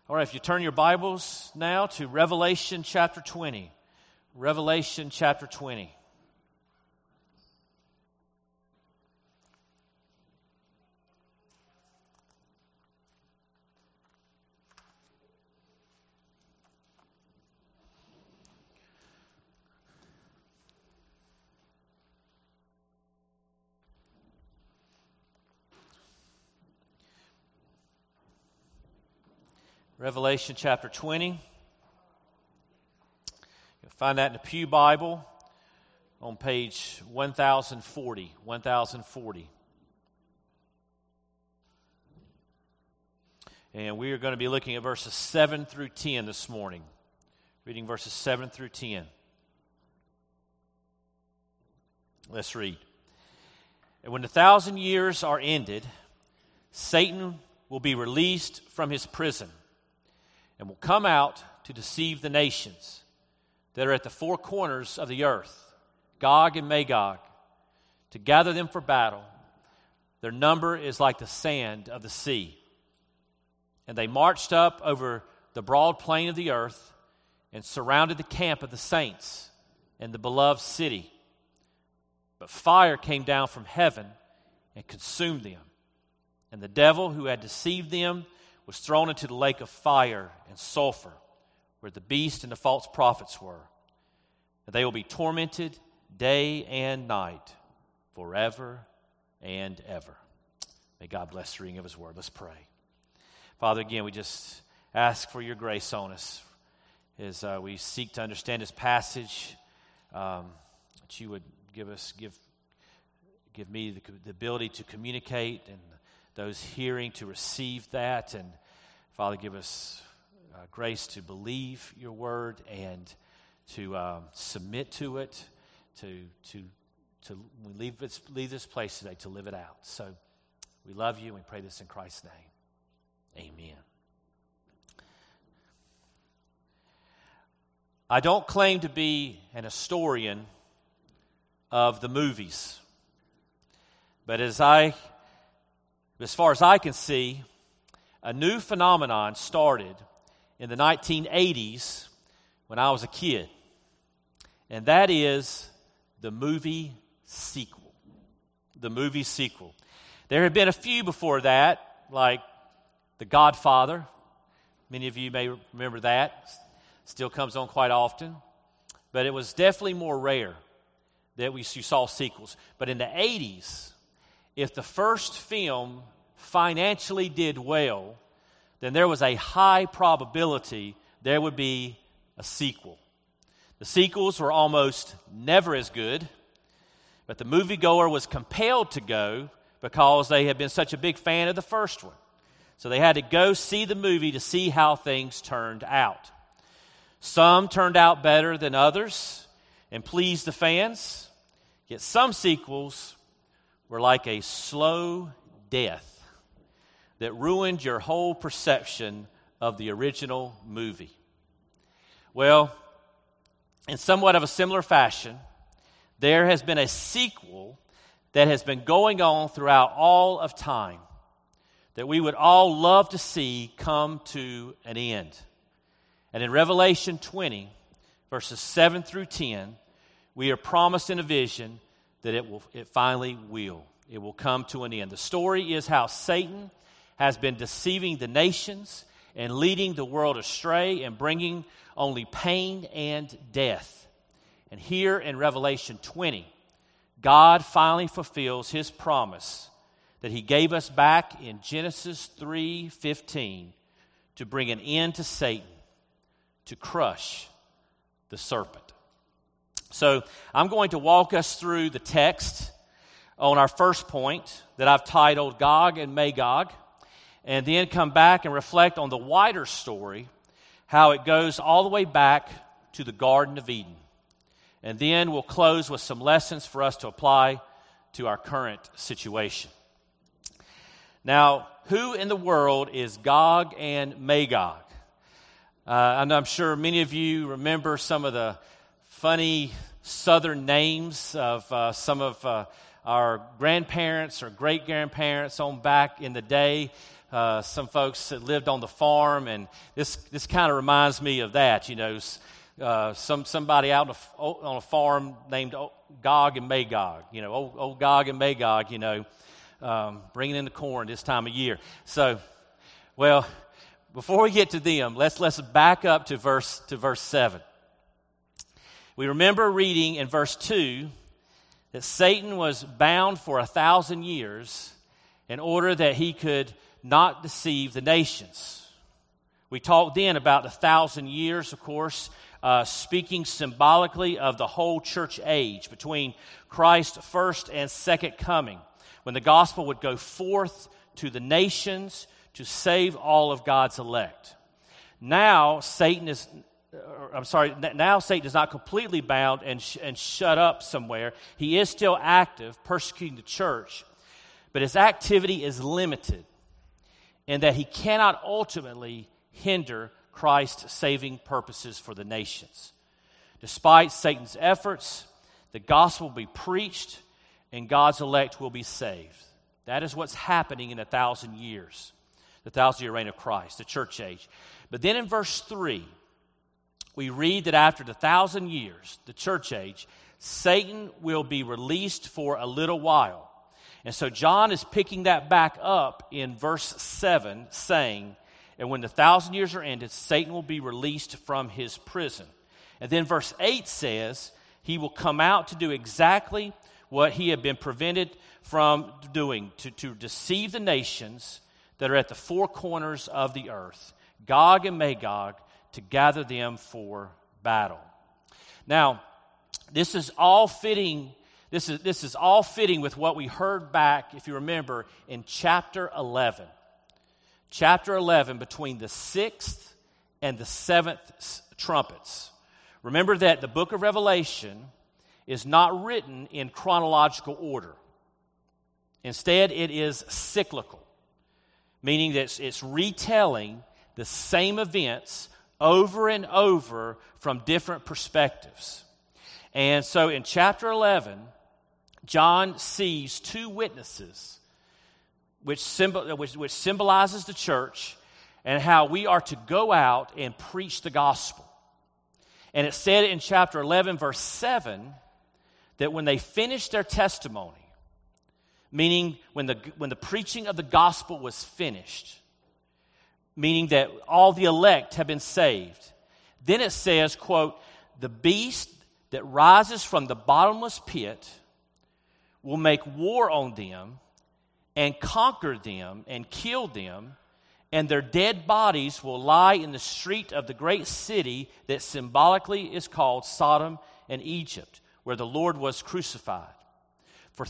All right, if you turn your Bibles now to Revelation chapter 20. Revelation chapter 20. Revelation chapter 20. You'll find that in the Pew Bible on page 1040. 1040. And we are going to be looking at verses 7 through 10 this morning. Reading verses 7 through 10. Let's read. And when 1,000 years are ended, Satan will be released from his prison and will come out to deceive the nations that are at the four corners of the earth, Gog and Magog, to gather them for battle. Their number is like the sand of the sea. And they marched up over the broad plain of the earth and surrounded the camp of the saints and the beloved city. But fire came down from heaven and consumed them. And the devil who had deceived them was thrown into the lake of fire and sulfur, where the beast and the false prophets were. And they will be tormented day and night, forever and ever. May God bless the reading of His word. Let's pray. Father, again, we just ask for your grace on us as we seek to understand this passage, that you would give me the ability to communicate and those hearing to receive that. And Father, give us grace to believe your word and to submit to it, to when we leave this place today, to live it out. So we love you and we pray this in Christ's name. Amen. I don't claim to be an historian of the movies, but as far as I can see, a new phenomenon started in the 1980s when I was a kid, and that is the movie sequel. The movie sequel. There had been a few before that, like The Godfather. Many of you may remember that. Still comes on quite often. But it was definitely more rare that you saw sequels. But in the 80s, if the first film financially did well, then there was a high probability there would be a sequel. The sequels were almost never as good, but the moviegoer was compelled to go because they had been such a big fan of the first one. So they had to go see the movie to see how things turned out. Some turned out better than others and pleased the fans, yet some sequels were like a slow death that ruined your whole perception of the original movie. Well, in somewhat of a similar fashion, there has been a sequel that has been going on throughout all of time that we would all love to see come to an end. And in Revelation 20, verses 7 through 10, we are promised in a vision that it finally will. It will come to an end. The story is how Satan has been deceiving the nations and leading the world astray and bringing only pain and death. And here in Revelation 20, God finally fulfills His promise that He gave us back in Genesis 3:15 to bring an end to Satan, to crush the serpent. So I'm going to walk us through the text on our first point that I've titled Gog and Magog, and then come back and reflect on the wider story, how it goes all the way back to the Garden of Eden. And then we'll close with some lessons for us to apply to our current situation. Now, who in the world is Gog and Magog? And I'm sure many of you remember some of the funny southern names of some of our grandparents or great-grandparents on back in the day. some folks that lived on the farm, and this kind of reminds me of that. Somebody out on a farm named Gog and Magog. Old Gog and Magog. Bringing in the corn this time of year. So, well, before we get to them, let's back up to verse 7. We remember reading in verse 2 that Satan was bound for 1,000 years in order that he could not deceive the nations. We talked then about 1,000 years, of course, speaking symbolically of the whole church age between Christ's first and second coming, when the gospel would go forth to the nations to save all of God's elect. Now Satan is not completely bound and shut up somewhere. He is still active, persecuting the church, but his activity is limited in that he cannot ultimately hinder Christ's saving purposes for the nations. Despite Satan's efforts, the gospel will be preached and God's elect will be saved. That is what's happening in 1,000 years, the 1,000-year reign of Christ, the church age. But then in verse 3, we read that after the 1,000 years, the church age, Satan will be released for a little while. And so John is picking that back up in verse 7, saying, and when the 1,000 years are ended, Satan will be released from his prison. And then verse 8 says, he will come out to do exactly what he had been prevented from doing, to deceive the nations that are at the four corners of the earth, Gog and Magog, to gather them for battle. Now, this is all fitting. This is all fitting with what we heard back, if you remember, in chapter 11. Chapter 11, between the 6th and the 7th trumpets. Remember that the book of Revelation is not written in chronological order. Instead, it is cyclical, meaning that it's retelling the same events over and over from different perspectives. And so in chapter 11, John sees two witnesses, which symbolizes the church and how we are to go out and preach the gospel. And it said in chapter 11, verse 7, that when they finished their testimony, meaning when the preaching of the gospel was finished, meaning that all the elect have been saved, then it says, quote, the beast that rises from the bottomless pit will make war on them and conquer them and kill them, and their dead bodies will lie in the street of the great city that symbolically is called Sodom and Egypt, where the Lord was crucified. For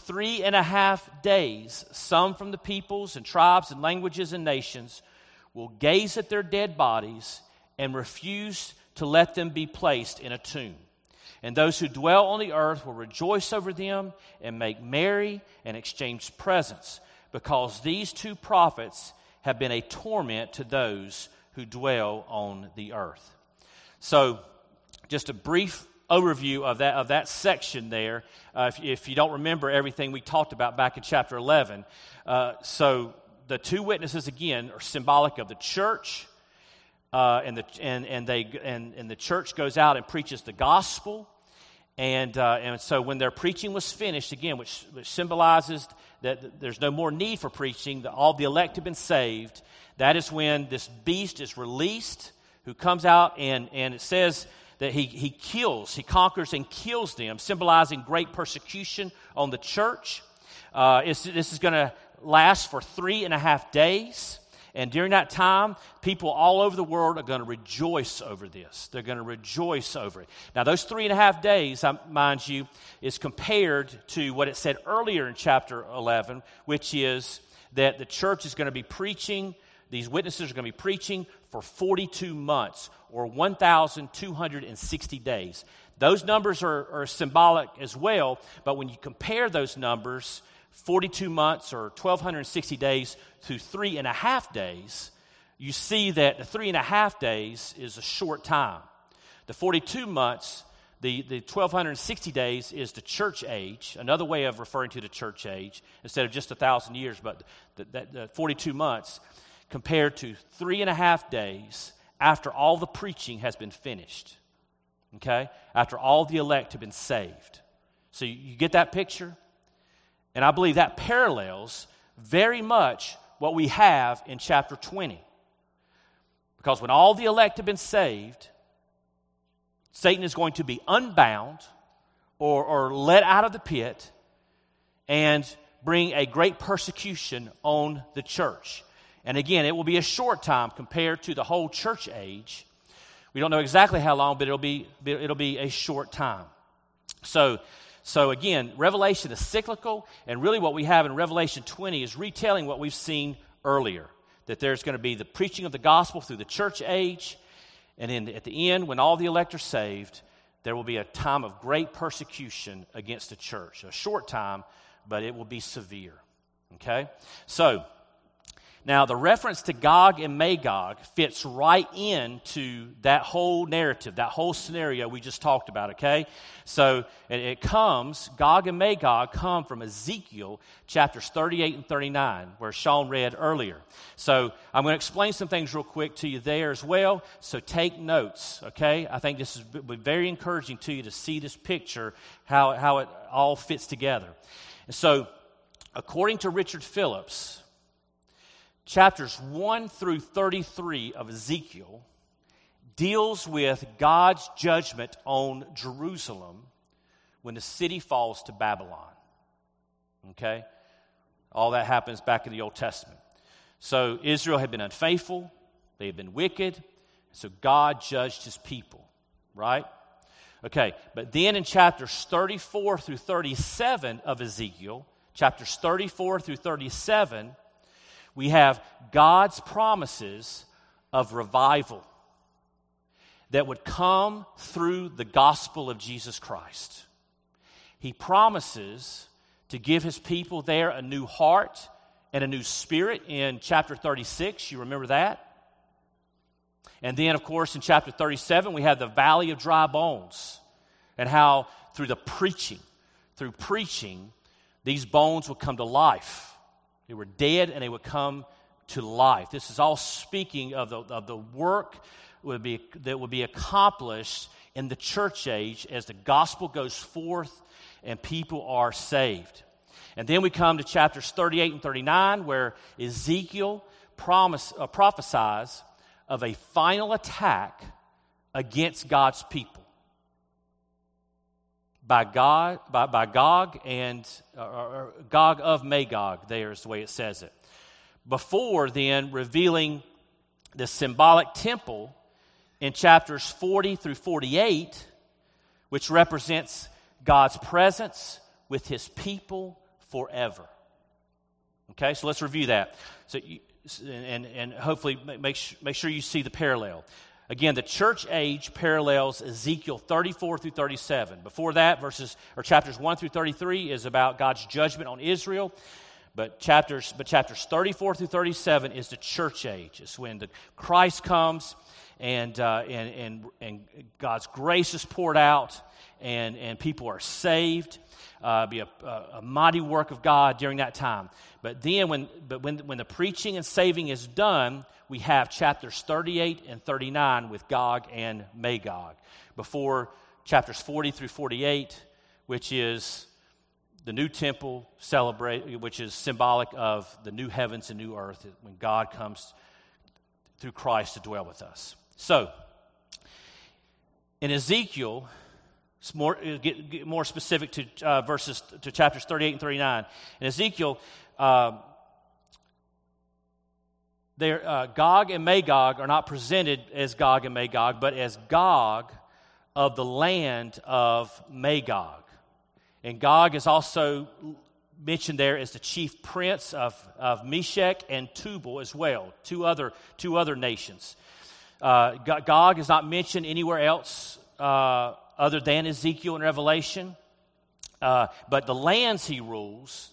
3.5 days, some from the peoples and tribes and languages and nations will gaze at their dead bodies and refuse to let them be placed in a tomb. And those who dwell on the earth will rejoice over them and make merry and exchange presents, because these two prophets have been a torment to those who dwell on the earth. So, just a brief overview of that section there. If you don't remember everything we talked about back in chapter 11, so the two witnesses again are symbolic of the church, and the church goes out and preaches the gospel, and so when their preaching was finished again, which symbolizes that there's no more need for preaching, that all the elect have been saved. That is when this beast is released, who comes out and it says that he conquers and kills them, symbolizing great persecution on the church. This is going to last for 3.5 days. And during that time, people all over the world are going to rejoice over this. They're going to rejoice over it. Now, those 3.5 days, mind you, is compared to what it said earlier in chapter 11, which is that the church is going to be preaching, these witnesses are going to be preaching for 42 months, or 1,260 days. Those numbers are symbolic as well, but when you compare those numbers, 42 months or 1,260 days to 3.5 days, you see that the 3.5 days is a short time. The 42 months, the 1,260 days is the church age, another way of referring to the church age, instead of just 1,000 years, but the 42 months. compared to 3.5 days after all the preaching has been finished. Okay? After all the elect have been saved. So you get that picture? And I believe that parallels very much what we have in chapter 20. Because when all the elect have been saved, Satan is going to be unbound or let out of the pit and bring a great persecution on the church. And again, it will be a short time compared to the whole church age. We don't know exactly how long, but it'll be a short time. So again, Revelation is cyclical, and really what we have in Revelation 20 is retelling what we've seen earlier, that there's going to be the preaching of the gospel through the church age, and then at the end, when all the elect are saved, there will be a time of great persecution against the church. A short time, but it will be severe. Okay? So, now the reference to Gog and Magog fits right into that whole narrative, that whole scenario we just talked about, okay? So, Gog and Magog come from Ezekiel chapters 38 and 39, where Sean read earlier. So, I'm going to explain some things real quick to you there as well, so take notes, okay? I think this is very encouraging to you to see this picture, how it all fits together. And so, according to Richard Phillips, chapters 1 through 33 of Ezekiel deals with God's judgment on Jerusalem when the city falls to Babylon. Okay? All that happens back in the Old Testament. So Israel had been unfaithful, they had been wicked, so God judged his people, right? Okay, but then in chapters 34 through 37 of Ezekiel, chapters 34 through 37, we have God's promises of revival that would come through the gospel of Jesus Christ. He promises to give his people there a new heart and a new spirit in chapter 36. You remember that? And then, of course, in chapter 37, we have the valley of dry bones and how through preaching, these bones would come to life. They were dead and they would come to life. This is all speaking of the work that would be accomplished in the church age as the gospel goes forth and people are saved. And then we come to chapters 38 and 39 where Ezekiel prophesies of a final attack against God's people by Gog and Gog of Magog. There's the way it says it. Before then revealing the symbolic temple in chapters 40 through 48, which represents God's presence with his people forever. Okay, so let's review that. So, and hopefully make sure you see the parallel. Again, the church age parallels Ezekiel 34 through 37. Before that, chapters 1 through 33 is about God's judgment on Israel. But chapters 34 through 37 is the church age. It's when Christ comes and God's grace is poured out and people are saved. Be a mighty work of God during that time. But then when the preaching and saving is done, we have chapters 38 and 39 with Gog and Magog. Before chapters 40 through 48, which is the new temple which is symbolic of the new heavens and new earth when God comes through Christ to dwell with us. So, in Ezekiel, get more specific to chapters 38 and 39. In Ezekiel, Gog and Magog are not presented as Gog and Magog, but as Gog of the land of Magog. And Gog is also mentioned there as the chief prince of Meshech and Tubal as well, two other nations. Gog is not mentioned anywhere else other than Ezekiel and Revelation. But the lands he rules,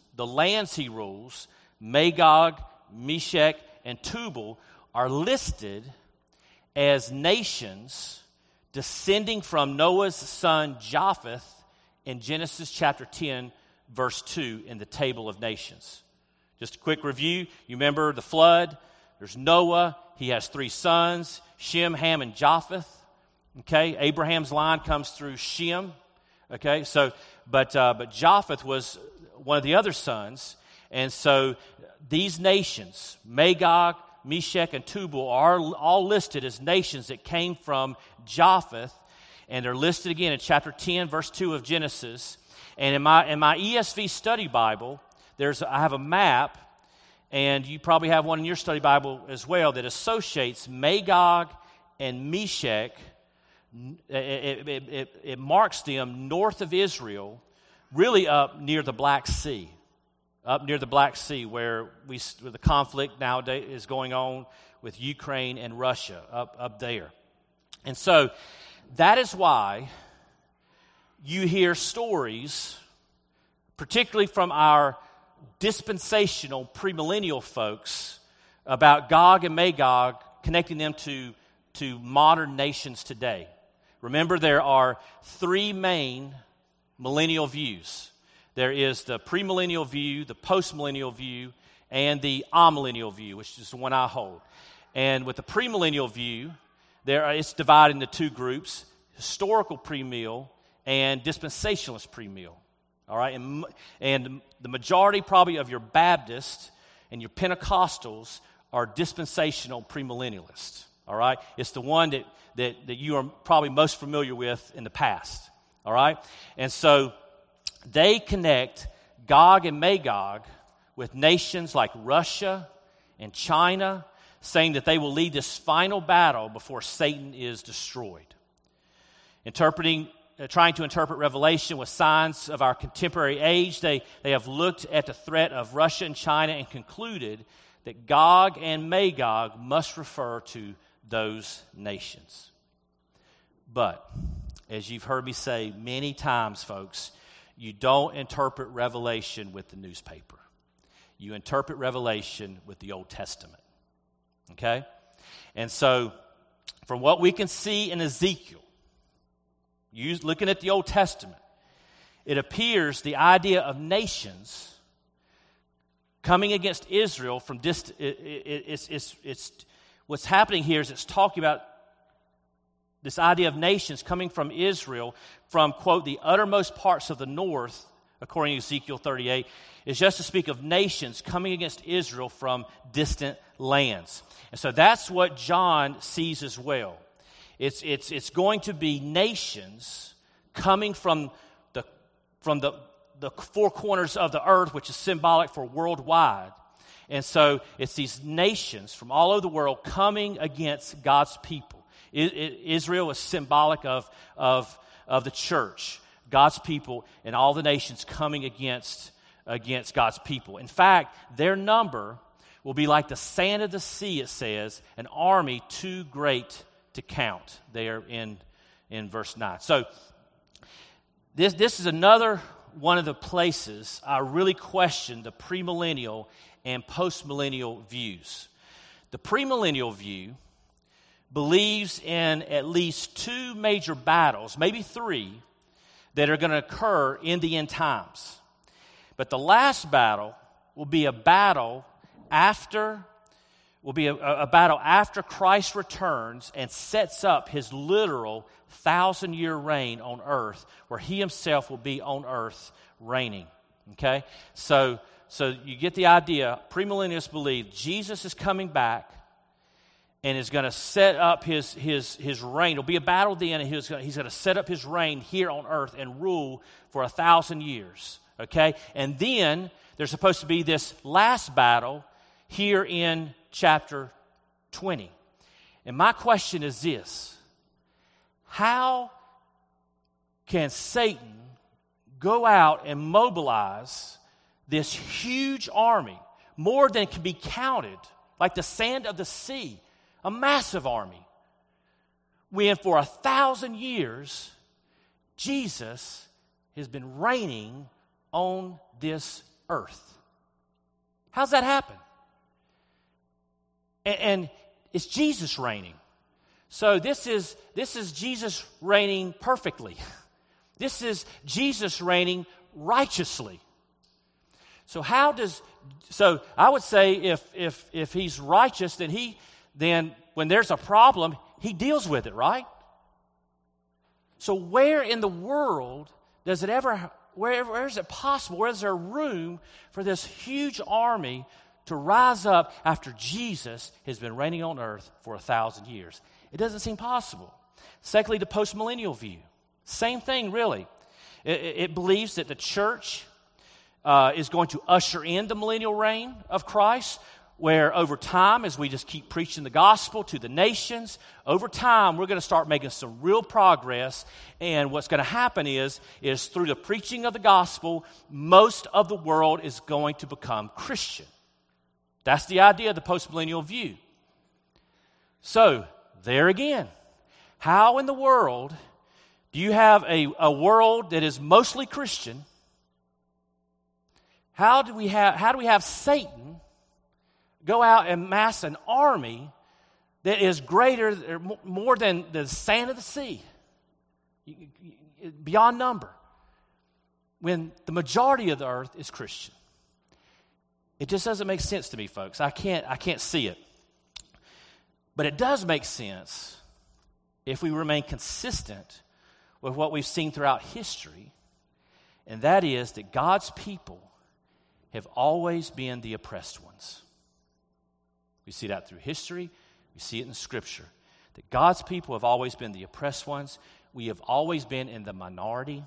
Magog, Meshech, and Tubal, are listed as nations descending from Noah's son Japheth in Genesis chapter 10, verse 2 in the table of nations. Just a quick review. You remember the flood. There's Noah. He has 3 sons, Shem, Ham, and Japheth. Okay, Abraham's line comes through Shem. Okay, so but Japheth was one of the other sons, and so these nations, Magog, Meshech, and Tubal, are all listed as nations that came from Japheth, and they're listed again in chapter 10, verse 2 of Genesis. And in my ESV study Bible, I have a map, and you probably have one in your study Bible as well, that associates Magog and Meshech. It marks them north of Israel, really up near the Black Sea. Up near the Black Sea, where the conflict nowadays is going on with Ukraine and Russia, up there. And so that is why you hear stories, particularly from our dispensational premillennial folks, about Gog and Magog, connecting them to modern nations today. Remember, there are 3 main millennial views. There is the premillennial view, the postmillennial view, and the amillennial view, which is the one I hold. And with the premillennial view, it's divided into 2 groups: historical premill and dispensationalist premill. All right, and the majority probably of your Baptists and your Pentecostals are dispensational premillennialists. All right, it's the one that you are probably most familiar with in the past. All right, and so they connect Gog and Magog with nations like Russia and China, saying that they will lead this final battle before Satan is destroyed. Trying to interpret Revelation with signs of our contemporary age, they have looked at the threat of Russia and China and concluded that Gog and Magog must refer to those nations. But, as you've heard me say many times, folks, you don't interpret Revelation with the newspaper. You interpret Revelation with the Old Testament. Okay? And so, from what we can see in Ezekiel, looking at the Old Testament, it appears the idea of nations coming against Israel from what's happening here is it's talking about this idea of nations coming from Israel from, quote, the uttermost parts of the north, according to Ezekiel 38, is just to speak of nations coming against Israel from distant lands. And so that's what John sees as well. It's going to be nations coming from the 4 corners of the earth, which is symbolic for worldwide. And so it's these nations from all over the world coming against God's people. Israel is symbolic of the church, God's people, and all the nations coming against God's people. In fact, their number will be like the sand of the sea, it says, an army too great to count, there in verse 9. So this is another one of the places I really question the premillennial and postmillennial views. The premillennial view believes in at least 2 major battles, maybe 3, that are going to occur in the end times. But the last battle will be a battle after Christ returns and sets up his literal 1,000-year reign on earth, where he himself will be on earth reigning. Okay? So you get the idea. Premillennialists believe Jesus is coming back and is going to set up his reign. It'll be a battle at the end, and he's going to set up his reign here on earth and rule for 1,000 years. Okay? And then there's supposed to be this last battle here in chapter 20. And my question is this: how can Satan go out and mobilize this huge army, more than can be counted, like the sand of the sea, a massive army, when for 1,000 years Jesus has been reigning on this earth? How's that happen? And it's Jesus reigning. So this is Jesus reigning perfectly. This is Jesus reigning righteously. So I would say if he's righteous, then when there's a problem, he deals with it, right? So where in the world does it ever, where is it possible, where is there room for this huge army to rise up after Jesus has been reigning on earth for 1,000 years? It doesn't seem possible. Secondly, the postmillennial view. Same thing, really. It believes that the church is going to usher in the millennial reign of Christ, where over time, as we just keep preaching the gospel to the nations, over time we're going to start making some real progress. And what's going to happen is through the preaching of the gospel, most of the world is going to become Christian. That's the idea of the postmillennial view. So, there again, how in the world do you have a world that is mostly Christian? How do we have Satan go out and mass an army that is greater, more than the sand of the sea, beyond number, when the majority of the earth is Christian? It just doesn't make sense to me, folks. I can't see it. But it does make sense if we remain consistent with what we've seen throughout history, and that is that God's people have always been the oppressed ones. We see that through history. We see it in Scripture. That God's people have always been the oppressed ones. We have always been in the minority.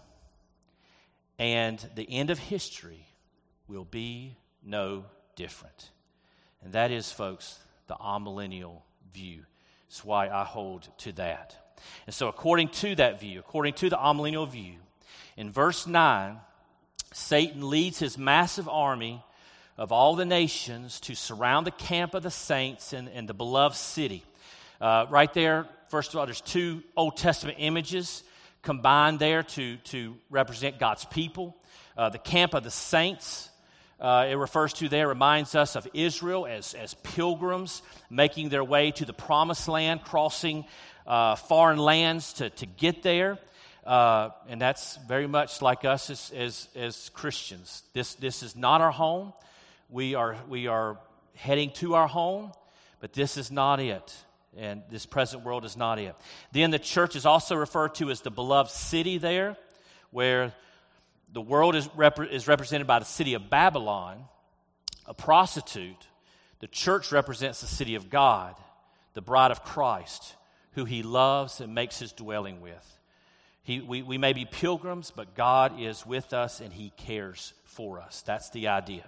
And the end of history will be no different. And that is, folks, the amillennial view. That's why I hold to that. And so according to that view, according to the amillennial view, in verse 9, Satan leads his massive army of all the nations to surround the camp of the saints in the beloved city. Right there, first of all, there's two Old Testament images combined there to represent God's people. The camp of the saints, it refers to there, reminds us of Israel as pilgrims making their way to the promised land, crossing foreign lands to get there. And that's very much like us as Christians. This is not our home. We are heading to our home, but this is not it. And this present world is not it. Then the church is also referred to as the beloved city there, where the world is represented by the city of Babylon, a prostitute. The church represents the city of God, the bride of Christ, who he loves and makes his dwelling with. We may be pilgrims, but God is with us and he cares for us. That's the idea.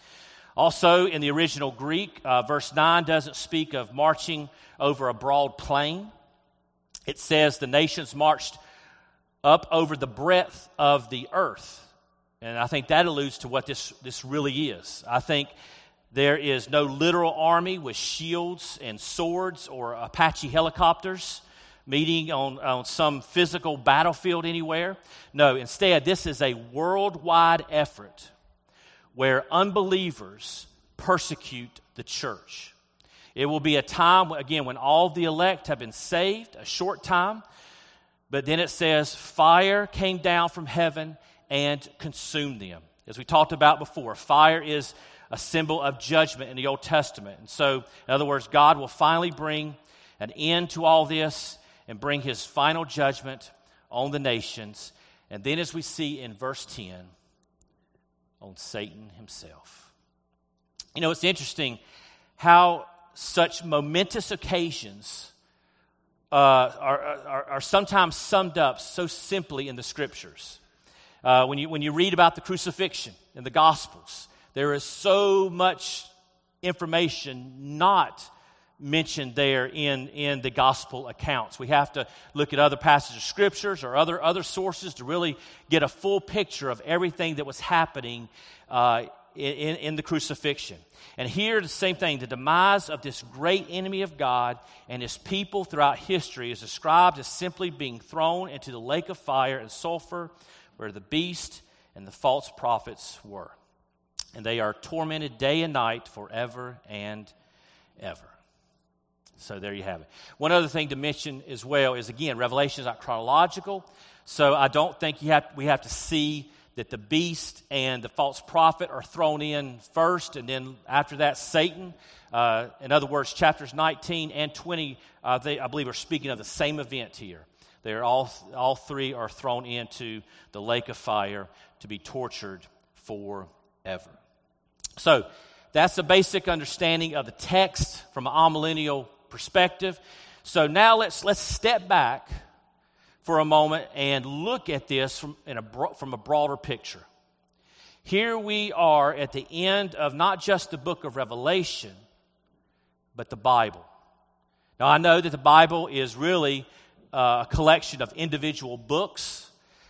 Also, in the original Greek, verse 9 doesn't speak of marching over a broad plain. It says the nations marched up over the breadth of the earth. And I think that alludes to what this really is. I think there is no literal army with shields and swords or Apache helicopters meeting on some physical battlefield anywhere. No, instead, this is a worldwide effort where unbelievers persecute the church. It will be a time, again, when all the elect have been saved, a short time, but then it says, fire came down from heaven and consumed them. As we talked about before, fire is a symbol of judgment in the Old Testament. And so, in other words, God will finally bring an end to all this and bring his final judgment on the nations. And then as we see in verse 10, on Satan himself. You know, it's interesting how such momentous occasions are sometimes summed up so simply in the Scriptures. When you read about the crucifixion in the Gospels, there is so much information not mentioned there in the Gospel accounts. We have to look at other passages of Scriptures or other sources to really get a full picture of everything that was happening in the crucifixion. And here, the same thing, the demise of this great enemy of God and his people throughout history is described as simply being thrown into the lake of fire and sulfur where the beast and the false prophets were. And they are tormented day and night forever and ever. So there you have it. One other thing to mention as well is, again, Revelation is not chronological, so I don't think we have to see that the beast and the false prophet are thrown in first, and then after that, Satan. In other words, chapters 19 and 20, I believe, are speaking of the same event here. They're all three are thrown into the lake of fire to be tortured forever. So that's the basic understanding of the text from an amillennial perspective. So now let's step back for a moment and look at this from a broader picture. Here we are at the end of not just the book of Revelation, but the Bible. Now, I know that the Bible is really a collection of individual books,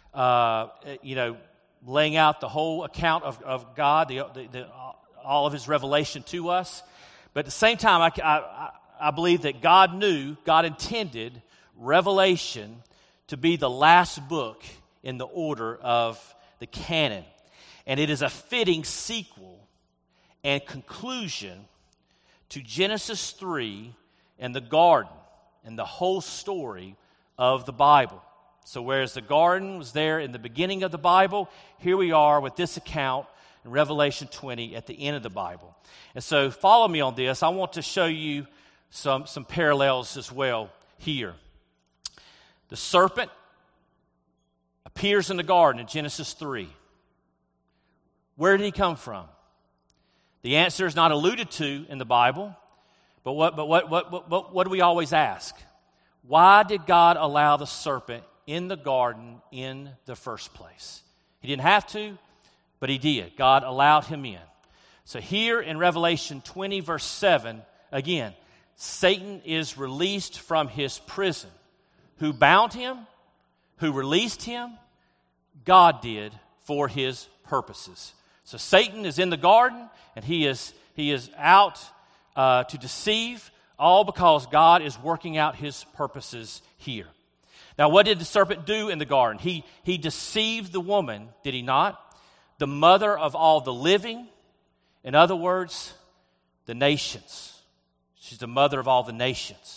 laying out the whole account of God, all of His revelation to us. But at the same time, I believe that God intended Revelation to be the last book in the order of the canon. And it is a fitting sequel and conclusion to Genesis 3 and the garden and the whole story of the Bible. So whereas the garden was there in the beginning of the Bible, here we are with this account in Revelation 20 at the end of the Bible. And so follow me on this. I want to show you some parallels as well here. The serpent appears in the garden in Genesis 3. Where did he come from? The answer is not alluded to in the Bible, but what do we always ask? Why did God allow the serpent in the garden in the first place? He didn't have to, but He did. God allowed him in. So here in Revelation 20, verse 7, again, Satan is released from his prison. Who bound him? Who released him? God did for His purposes. So Satan is in the garden, and he is out to deceive, all because God is working out His purposes here. Now, what did the serpent do in the garden? He deceived the woman, did he not? The mother of all the living. In other words, the nations. She's the mother of all the nations.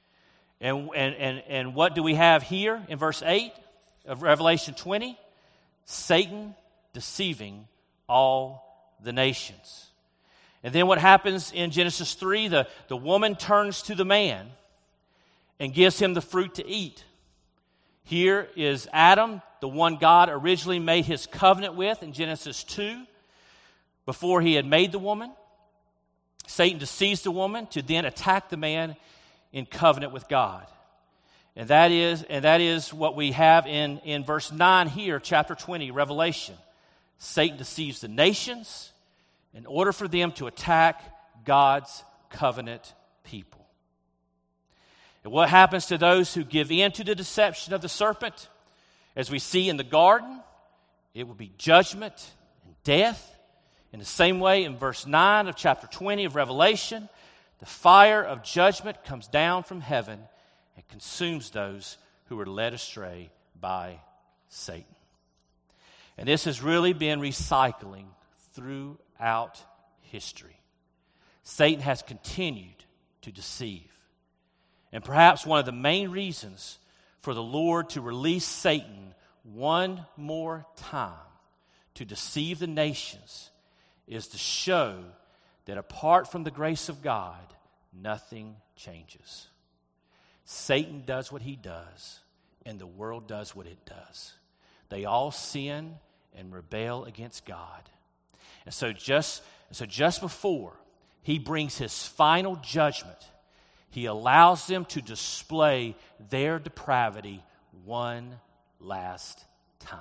And what do we have here in verse 8 of Revelation 20? Satan deceiving all the nations. And then what happens in Genesis 3? The woman turns to the man and gives him the fruit to eat. Here is Adam, the one God originally made His covenant with in Genesis 2, before He had made the woman. Satan deceives the woman to then attack the man in covenant with God. And that is what we have in verse 9 here, chapter 20, Revelation. Satan deceives the nations in order for them to attack God's covenant people. And what happens to those who give in to the deception of the serpent? As we see in the garden, it will be judgment and death. In the same way, in verse 9 of chapter 20 of Revelation, the fire of judgment comes down from heaven and consumes those who are led astray by Satan. And this has really been recycling throughout history. Satan has continued to deceive. And perhaps one of the main reasons for the Lord to release Satan one more time to deceive the nations is to show that apart from the grace of God, nothing changes. Satan does what he does, and the world does what it does. They all sin and rebel against God. And so just before He brings His final judgment, He allows them to display their depravity one last time.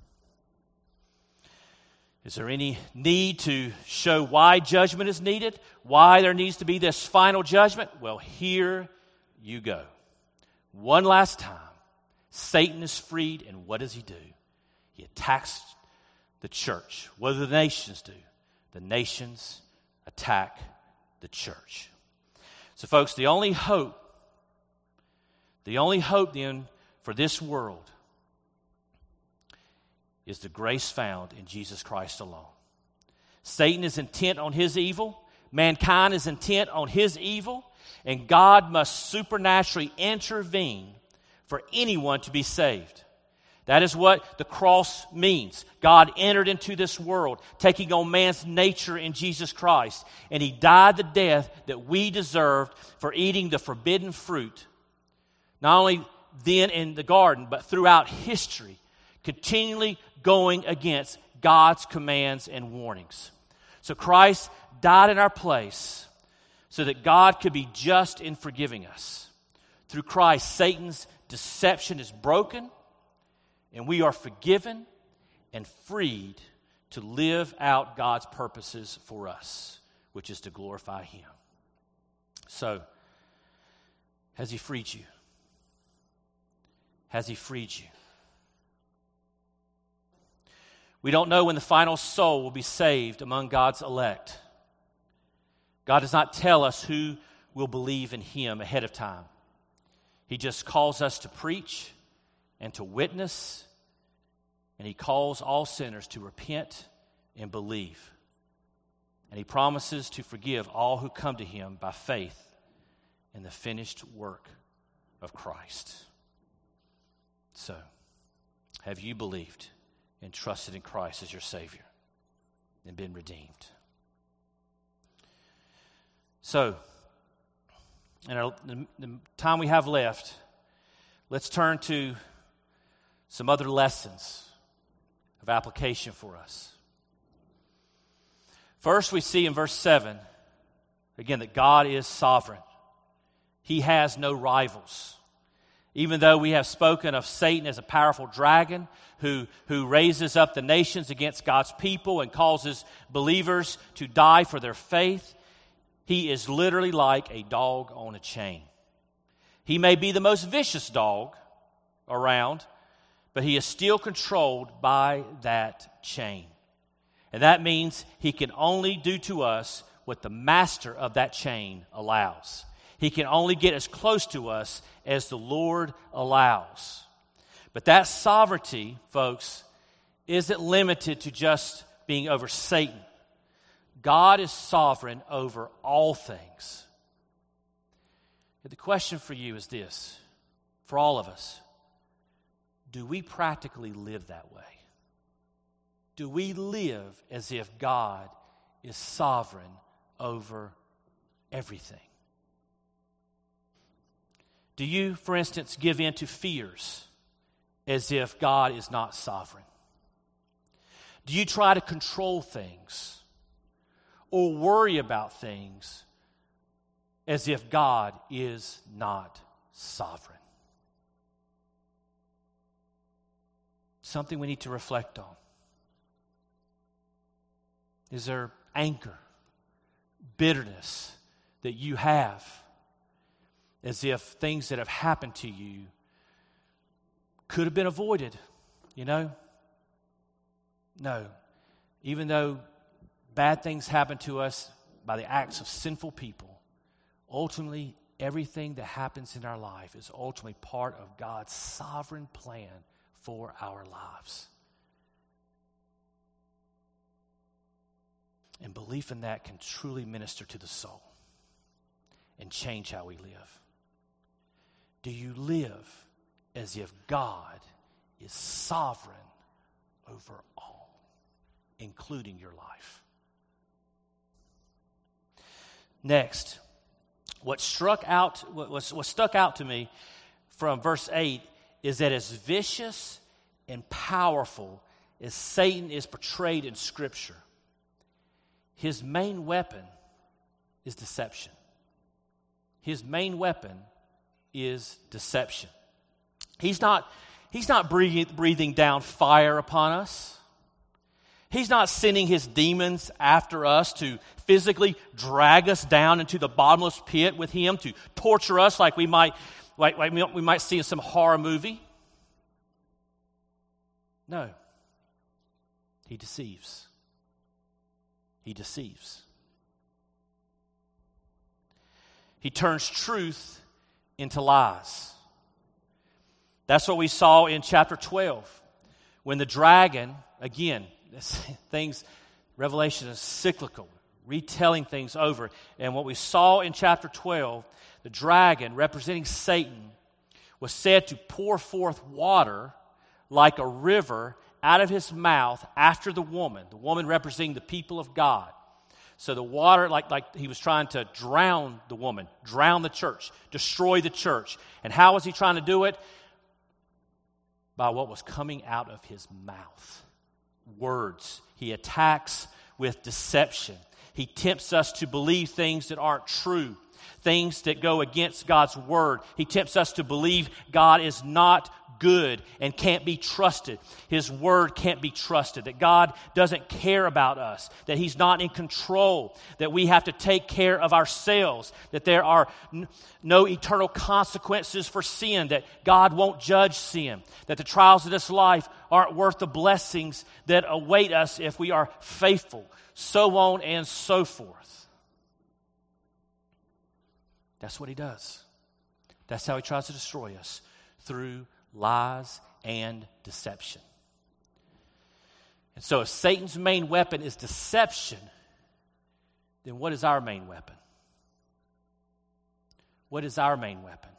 Is there any need to show why judgment is needed? Why there needs to be this final judgment? Well, here you go. One last time, Satan is freed, and what does he do? He attacks the church. What do the nations do? The nations attack the church. So, folks, the only hope then for this world is the grace found in Jesus Christ alone. Satan is intent on his evil. Mankind is intent on his evil. And God must supernaturally intervene for anyone to be saved. That is what the cross means. God entered into this world, taking on man's nature in Jesus Christ, and He died the death that we deserved for eating the forbidden fruit, not only then in the garden, but throughout history, continually going against God's commands and warnings. So Christ died in our place so that God could be just in forgiving us. Through Christ, Satan's deception is broken, and we are forgiven and freed to live out God's purposes for us, which is to glorify Him. So, has He freed you? Has He freed you? We don't know when the final soul will be saved among God's elect. God does not tell us who will believe in Him ahead of time. He just calls us to preach and to witness, and He calls all sinners to repent and believe. And He promises to forgive all who come to Him by faith in the finished work of Christ. So, have you believed and trusted in Christ as your Savior and been redeemed? So, in the time we have left, let's turn to some other lessons of application for us. First, we see in verse 7, again, that God is sovereign. He has no rivals. Even though we have spoken of Satan as a powerful dragon who raises up the nations against God's people and causes believers to die for their faith, he is literally like a dog on a chain. He may be the most vicious dog around, but he is still controlled by that chain. And that means he can only do to us what the master of that chain allows. He can only get as close to us as the Lord allows. But that sovereignty, folks, isn't limited to just being over Satan. God is sovereign over all things. The question for you is this, for all of us: do we practically live that way? Do we live as if God is sovereign over everything? Do you, for instance, give in to fears as if God is not sovereign? Do you try to control things or worry about things as if God is not sovereign? Something we need to reflect on. Is there anger, bitterness that you have as if things that have happened to you could have been avoided, you know? No. Even though bad things happen to us by the acts of sinful people, ultimately everything that happens in our life is ultimately part of God's sovereign plan for our lives. And belief in that can truly minister to the soul and change how we live. Do you live as if God is sovereign over all, including your life? Next, what stuck out to me from verse 8 is that as vicious and powerful as Satan is portrayed in Scripture, his main weapon is deception. His main weapon is deception. He's not breathing down fire upon us. He's not sending his demons after us to physically drag us down into the bottomless pit with him to torture us like we might see in some horror movie. No. He deceives. He deceives. He turns truth into lies. That's what we saw in chapter 12. When the dragon, again, Revelation is cyclical, retelling things over. And what we saw in chapter 12, the dragon, representing Satan, was said to pour forth water like a river out of his mouth after the woman representing the people of God. So the water, like he was trying to drown the woman, drown the church, destroy the church. And how was he trying to do it? By what was coming out of his mouth. Words. He attacks with deception. He tempts us to believe things that aren't true, things that go against God's word. He tempts us to believe God is not good and can't be trusted. His word can't be trusted, that God doesn't care about us, that He's not in control, that we have to take care of ourselves, that there are no eternal consequences for sin, that God won't judge sin, that the trials of this life aren't worth the blessings that await us if we are faithful, so on and so forth. That's what he does. That's how he tries to destroy us, through lies and deception. And so if Satan's main weapon is deception, then what is our main weapon? What is our main weapon?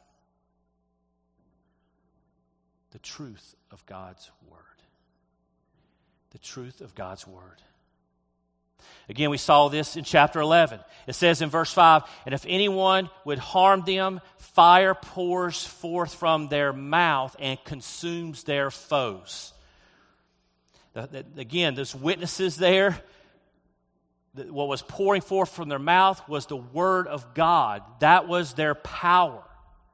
The truth of God's word. The truth of God's word. Again, we saw this in chapter 11. It says in verse 5, "And if anyone would harm them, fire pours forth from their mouth and consumes their foes." Again, those witnesses there, what was pouring forth from their mouth was the word of God. That was their power.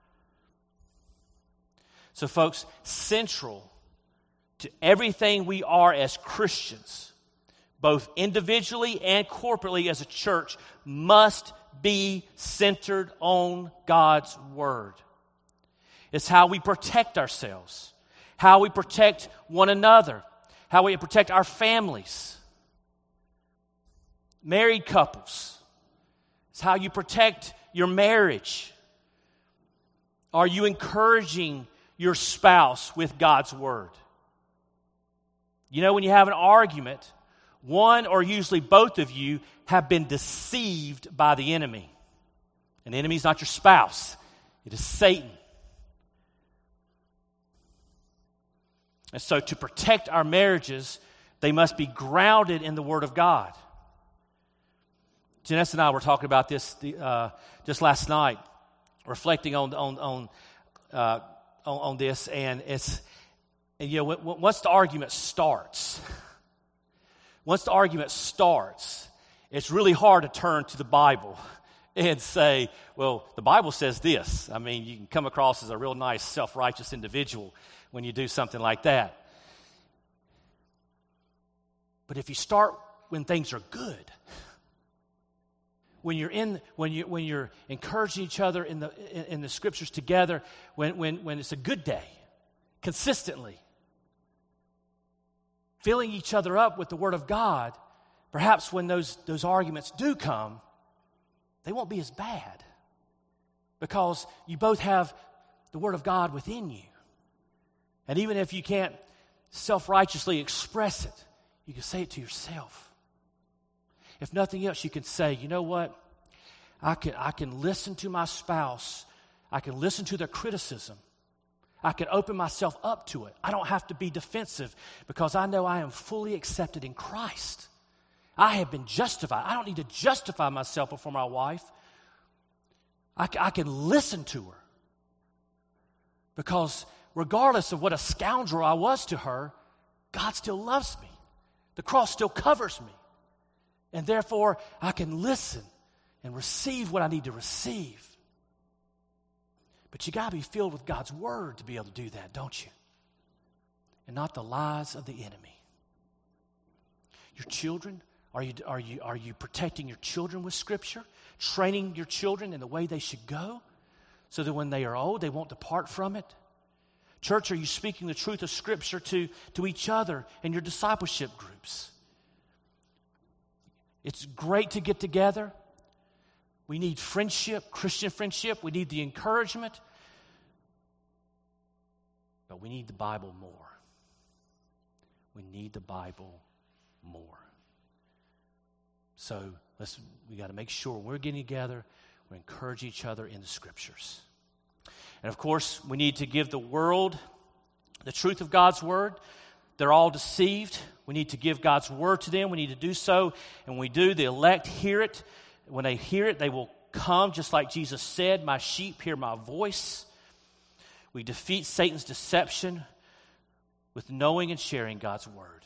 So folks, central to everything we are as Christians, both individually and corporately as a church, must be centered on God's word. It's how we protect ourselves, how we protect one another, how we protect our families. Married couples, it's how you protect your marriage. Are you encouraging your spouse with God's word? You know, when you have an argument, one or usually both of you have been deceived by the enemy. And the enemy is not your spouse. It is Satan. And so to protect our marriages, they must be grounded in the Word of God. Janessa and I were talking about this just last night, reflecting on this, and it's, and, you know, once the argument starts, it's really hard to turn to the Bible and say, well, the Bible says this. I mean, you can come across as a real nice, self-righteous individual when you do something like that. But if you start when things are good, when you're encouraging each other in the scriptures together, when it's a good day, consistently, filling each other up with the Word of God, perhaps when those arguments do come, they won't be as bad, because you both have the Word of God within you. And even if you can't self-righteously express it, you can say it to yourself. If nothing else, you can say, you know what? I can listen to my spouse. I can listen to their criticism. I can open myself up to it. I don't have to be defensive, because I know I am fully accepted in Christ. I have been justified. I don't need to justify myself before my wife. I can listen to her, because regardless of what a scoundrel I was to her, God still loves me. The cross still covers me. And therefore, I can listen and receive what I need to receive. But you got to be filled with God's word to be able to do that, don't you? And not the lies of the enemy. Your children, are you protecting your children with Scripture? Training your children in the way they should go, so that when they are old, they won't depart from it? Church, are you speaking the truth of Scripture to each other in your discipleship groups? It's great to get together. We need friendship, Christian friendship. We need the encouragement. But we need the Bible more. We need the Bible more. So we got to make sure when we're getting together, we encourage each other in the Scriptures. And of course, we need to give the world the truth of God's word. They're all deceived. We need to give God's word to them. We need to do so. And when we do, the elect hear it. When they hear it, they will come, just like Jesus said, my sheep hear my voice. We defeat Satan's deception with knowing and sharing God's word.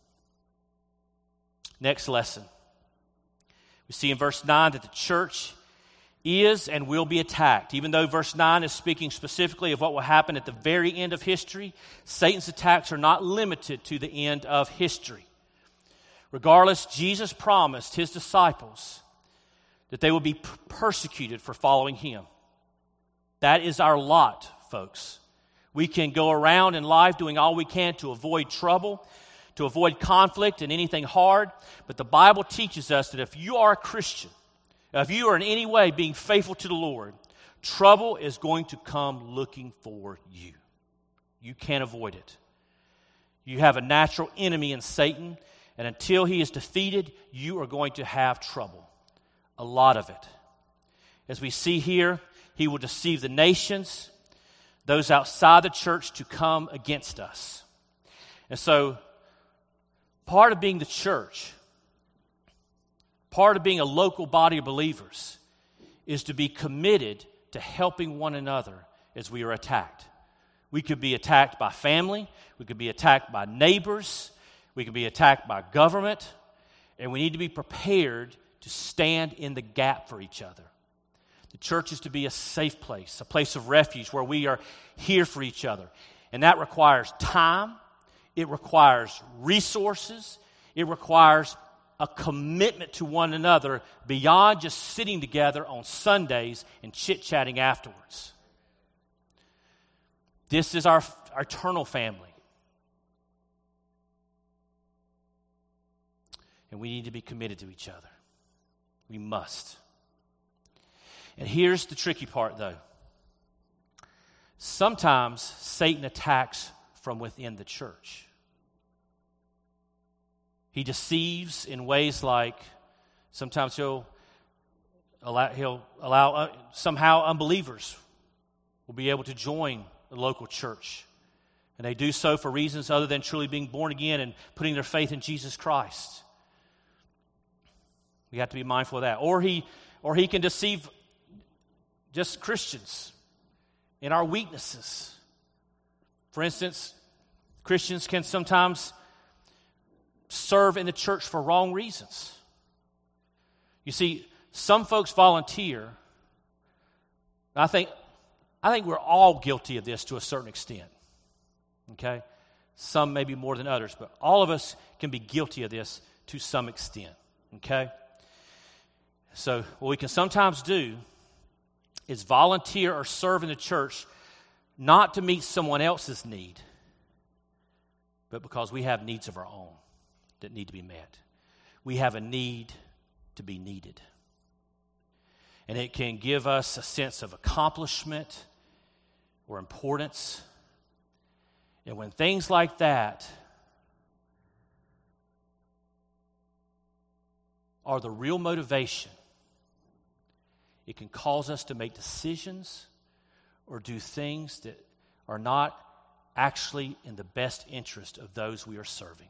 Next lesson. We see in verse 9 that the church is and will be attacked. Even though verse 9 is speaking specifically of what will happen at the very end of history, Satan's attacks are not limited to the end of history. Regardless, Jesus promised his disciples that they will be persecuted for following him. That is our lot, folks. We can go around in life doing all we can to avoid trouble, to avoid conflict and anything hard, but the Bible teaches us that if you are a Christian, if you are in any way being faithful to the Lord, trouble is going to come looking for you. You can't avoid it. You have a natural enemy in Satan, and until he is defeated, you are going to have trouble. A lot of it. As we see here, he will deceive the nations, those outside the church, to come against us. And so, part of being the church, part of being a local body of believers, is to be committed to helping one another as we are attacked. We could be attacked by family. We could be attacked by neighbors. We could be attacked by government. And we need to be prepared to stand in the gap for each other. The church is to be a safe place, a place of refuge where we are here for each other. And that requires time. It requires resources. It requires a commitment to one another beyond just sitting together on Sundays and chit-chatting afterwards. This is our eternal family. And we need to be committed to each other. We must. And here's the tricky part, though. Sometimes Satan attacks from within the church. He deceives in ways like sometimes he'll allow somehow unbelievers will be able to join the local church. And they do so for reasons other than truly being born again and putting their faith in Jesus Christ. We have to be mindful of that. Or he can deceive just Christians in our weaknesses. For instance, Christians can sometimes serve in the church for wrong reasons. You see, some folks volunteer. I think we're all guilty of this to a certain extent. Okay? Some maybe more than others, but all of us can be guilty of this to some extent. Okay? So what we can sometimes do is volunteer or serve in the church not to meet someone else's need, but because we have needs of our own that need to be met. We have a need to be needed. And it can give us a sense of accomplishment or importance. And when things like that are the real motivation, it can cause us to make decisions or do things that are not actually in the best interest of those we are serving.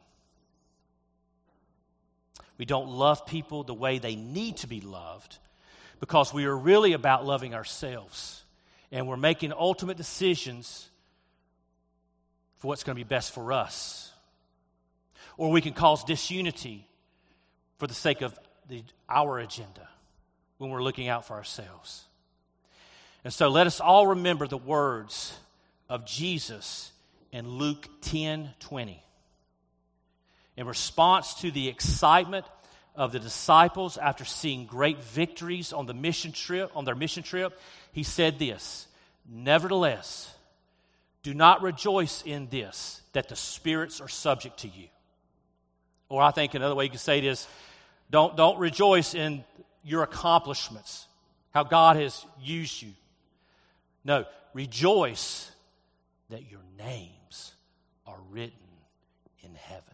We don't love people the way they need to be loved because we are really about loving ourselves. And we're making ultimate decisions for what's going to be best for us. Or we can cause disunity for the sake of our agenda when we're looking out for ourselves. And so let us all remember the words of Jesus in Luke 10:20. In response to the excitement of the disciples after seeing great victories on their mission trip, he said this, "Nevertheless, do not rejoice in this, that the spirits are subject to you." Or I think another way you could say it is, don't rejoice in your accomplishments, how God has used you. No, rejoice that your names are written in heaven.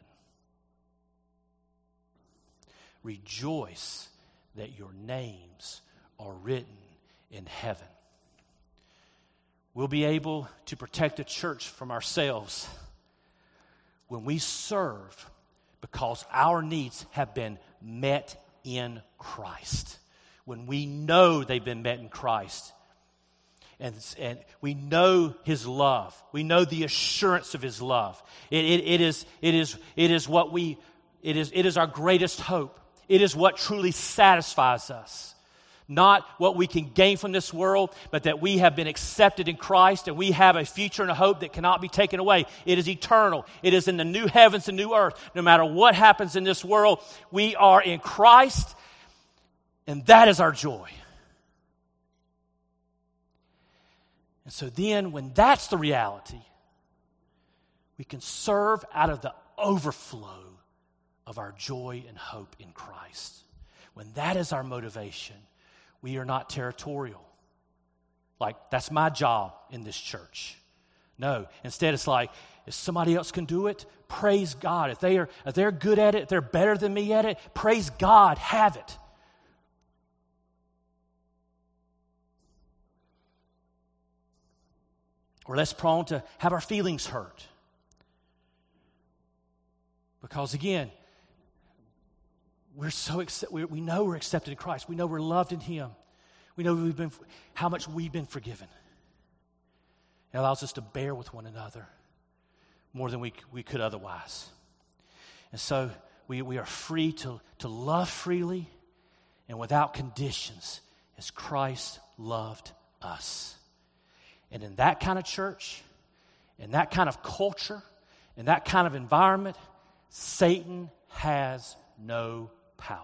Rejoice that your names are written in heaven. We'll be able to protect the church from ourselves when we serve because our needs have been met in Christ. When we know they've been met in Christ. And we know His love. We know the assurance of His love. It is our greatest hope. It is what truly satisfies us. Not what we can gain from this world, but that we have been accepted in Christ and we have a future and a hope that cannot be taken away. It is eternal. It is in the new heavens and new earth. No matter what happens in this world, we are in Christ, and that is our joy. And so then, when that's the reality, we can serve out of the overflow of our joy and hope in Christ. When that is our motivation, we are not territorial. Like, that's my job in this church. No, instead it's like, if somebody else can do it, praise God. If they're good at it, if they're better than me at it, praise God, have it. We're less prone to have our feelings hurt. Because again, we know we're accepted in Christ. We know we're loved in Him. We know how much we've been forgiven. It allows us to bear with one another more than we could otherwise. And so we are free to love freely and without conditions as Christ loved us. And in that kind of church, in that kind of culture, in that kind of environment, Satan has no power.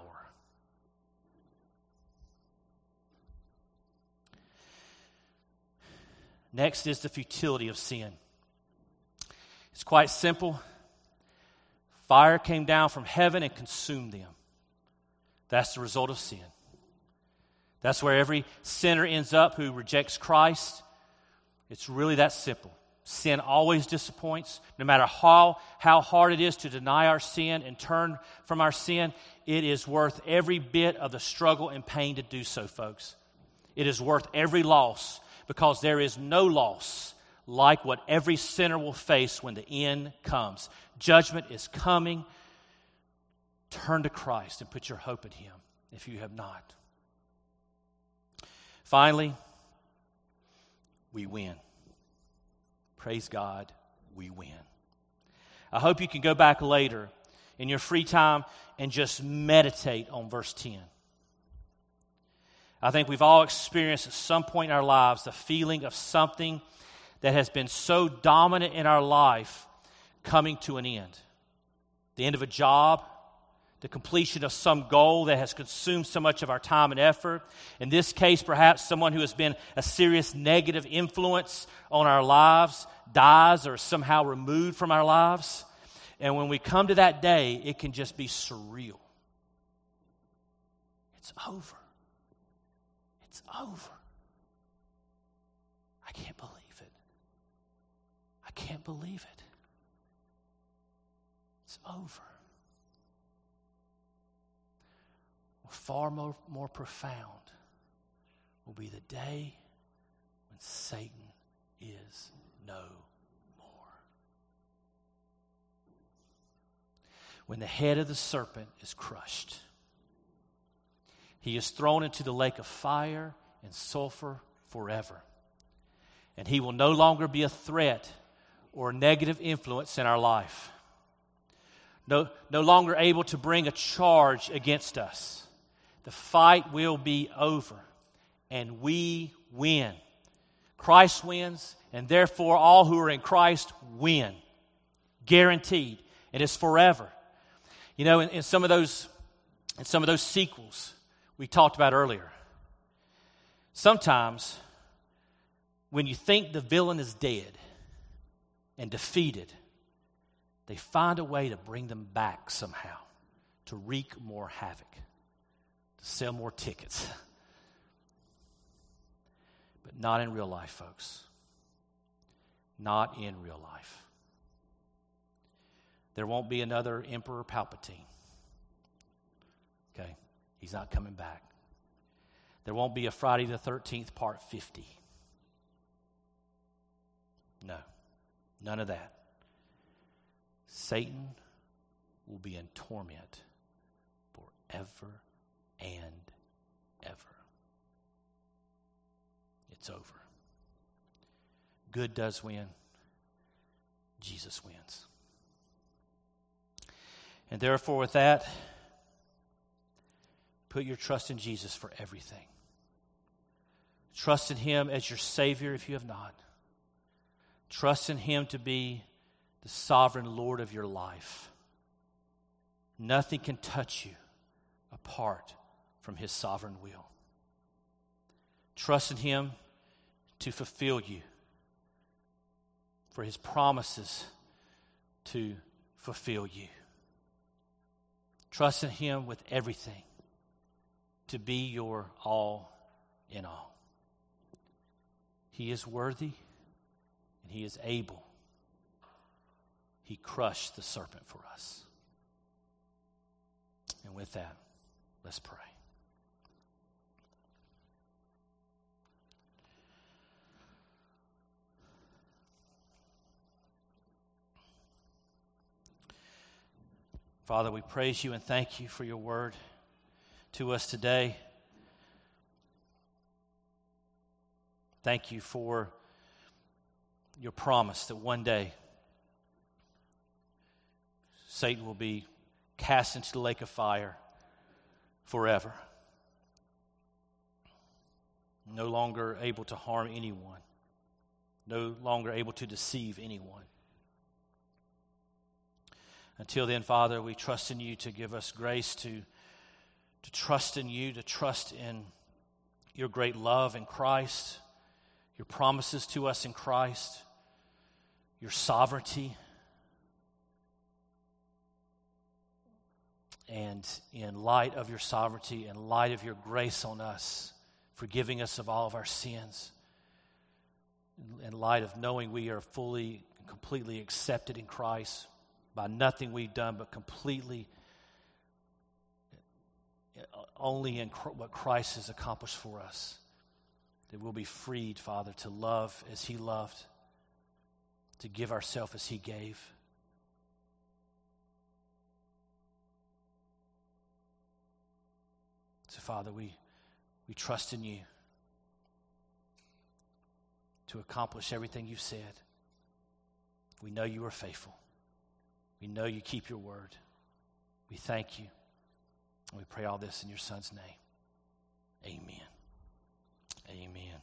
Next is the futility of sin. It's quite simple. Fire came down from heaven and consumed them. That's the result of sin. That's where every sinner ends up who rejects Christ. It's really that simple. Sin always disappoints. No matter how hard it is to deny our sin and turn from our sin, it is worth every bit of the struggle and pain to do so, folks. It is worth every loss, because there is no loss like what every sinner will face when the end comes. Judgment is coming. Turn to Christ and put your hope in Him if you have not. Finally, we win. Praise God, we win. I hope you can go back later in your free time and just meditate on verse 10. I think we've all experienced at some point in our lives the feeling of something that has been so dominant in our life coming to an end. The end of a job, the completion of some goal that has consumed so much of our time and effort. In this case, perhaps someone who has been a serious negative influence on our lives dies or is somehow removed from our lives. And when we come to that day, it can just be surreal. It's over. It's over. I can't believe it. I can't believe it. It's over. Far more profound will be the day when Satan is no more. When the head of the serpent is crushed, he is thrown into the lake of fire and sulfur forever. And he will no longer be a threat or a negative influence in our life. No longer able to bring a charge against us. The fight will be over, and we win. Christ wins, and therefore all who are in Christ win. Guaranteed. It is forever. You know, in some of those sequels we talked about earlier, sometimes when you think the villain is dead and defeated, they find a way to bring them back somehow, to wreak more havoc. Sell more tickets. But not in real life, folks. Not in real life. There won't be another Emperor Palpatine. Okay? He's not coming back. There won't be a Friday the 13th part 50. No, none of that. Satan will be in torment forever and ever. It's over. Good does win. Jesus wins. And therefore, with that, put your trust in Jesus for everything. Trust in Him as your Savior if you have not. Trust in Him to be the sovereign Lord of your life. Nothing can touch you apart from His sovereign will. Trust in Him to fulfill you, for His promises to fulfill you. Trust in Him with everything to be your all in all. He is worthy and He is able. He crushed the serpent for us. And with that, let's pray. Father, we praise You and thank You for Your word to us today. Thank You for Your promise that one day Satan will be cast into the lake of fire forever. No longer able to harm anyone. No longer able to deceive anyone. Until then, Father, we trust in You to give us grace to trust in You, to trust in Your great love in Christ, Your promises to us in Christ, Your sovereignty. And in light of Your sovereignty, in light of Your grace on us, forgiving us of all of our sins, in light of knowing we are fully and completely accepted in Christ by nothing we've done, but completely only in what Christ has accomplished for us, that we'll be freed, Father, to love as He loved, to give ourselves as He gave. So, Father, we trust in You to accomplish everything You've said. We know You are faithful. We know You keep Your word. We thank You. And we pray all this in Your Son's name. Amen. Amen.